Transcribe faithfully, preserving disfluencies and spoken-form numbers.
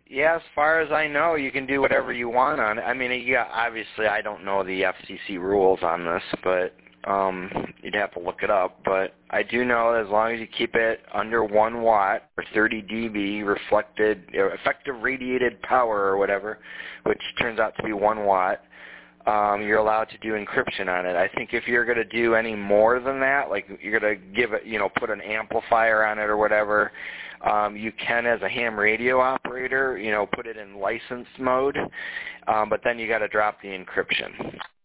yeah, as far as I know, you can do whatever you want on it. I mean, yeah, obviously I don't know the F C C rules on this, but um, you'd have to look it up. But I do know as long as you keep it under one watt or thirty D B reflected, or effective radiated power or whatever, which turns out to be one watt, um, you're allowed to do encryption on it. I think if you're going to do any more than that, like you're going to give it, you know, put an amplifier on it or whatever, um, you can, as a ham radio operator, you know, put it in licensed mode, um, but then you got to drop the encryption.